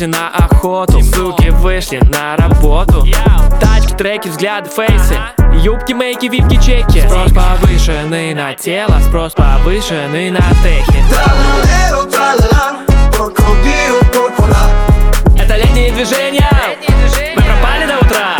вышли на охоту, суки вышли на работу. Тачки, треки, взгляды, фейсы, юбки, мейки, випки, чеки. Спрос повышенный на тело, спрос повышенный на техи. Это летние движения, мы пропали до утра.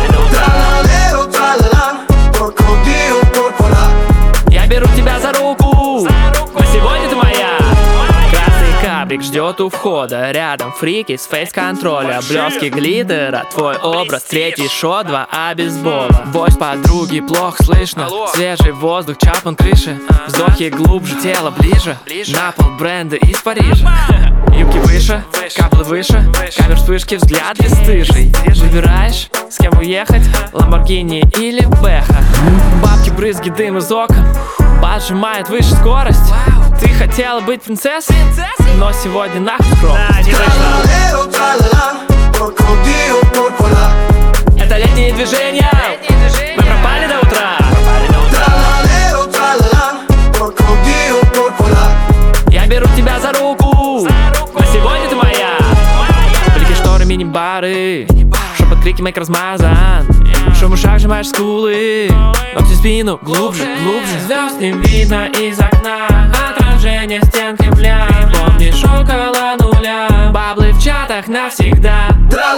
Я беру тебя за руку, на сегодня ты моя. Красный кабрик ждет у входа, рядом фрики с фейс-контроля, блески глиттера, твой образ, третий шот, 2 обезбола. Войс подруги плохо слышно, свежий воздух, чапман крыши, вздохи глубже, тело ближе, на пол бренда из Парижа. Юбки выше, каплы выше, камер вспышки, взгляд бесстыжий. Выбираешь, с кем уехать, Ламборгини или Бэха. Бабки, брызги, дым из окон поджимает выше скорость. Ты хотела быть принцессой, но сегодня нахуй скромность. Это летние движения, мы пропали до утра. Я беру тебя за руку, на сегодня ты моя. Блики, шторы, мини-бары, шепот, крики, мейк размазан. Шум в ушах, сжимаешь скулы, ногти в спину, глубже, глубже. Звезд не видно из окна, отражение стенки в лям. Помнишь около нуля, баблы в чатах навсегда.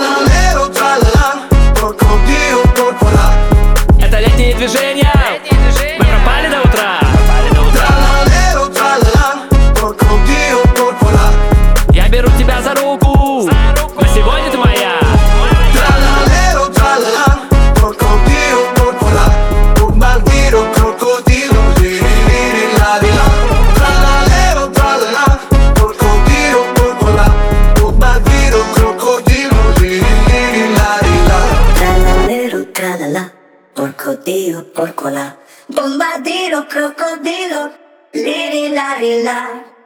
Это летние движения, мы пропали до утра. Я беру тебя за руку, на сегодня ты моя. Crocodilo, porcola, bombardiro, crocodilo, liri, lari, la.